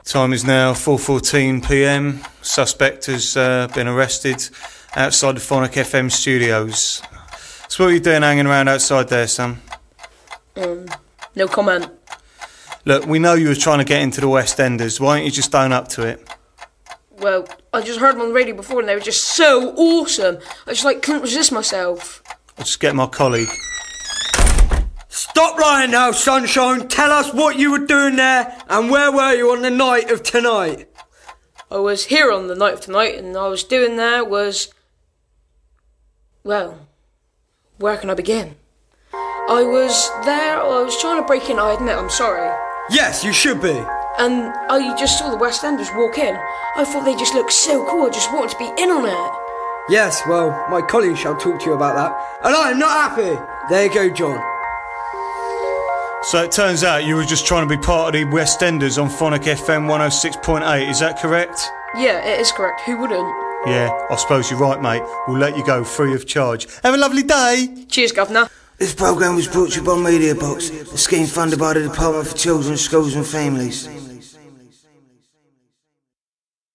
Time is now 4:14 p.m. Suspect has been arrested outside the Phonic FM studios. So what are you doing hanging around outside there, son? No comment. Look, we know you were trying to get into the West Enders. Why don't you just own up to it? Well, I just heard them on the radio before and they were just so awesome. I just couldn't resist myself. I'll just get my colleague. Stop lying now, Sunshine. Tell us what you were doing there and where were you on the night of tonight? I was here on the night of tonight and I was doing there was... Well, where can I begin? I was there, I was trying to break in, I admit, I'm sorry. Yes, you should be. And I just saw the West Enders walk in. I thought they just looked so cool, I just wanted to be in on it. Yes, well, my colleague shall talk to you about that. And I am not happy. There you go, John. So it turns out you were just trying to be part of the West Enders on Phonic FM 106.8, is that correct? Yeah, it is correct. Who wouldn't? Yeah, I suppose you're right, mate. We'll let you go free of charge. Have a lovely day. Cheers, Governor. This programme was brought to you by Media Box, a scheme funded by the Department for Children, Schools and Families.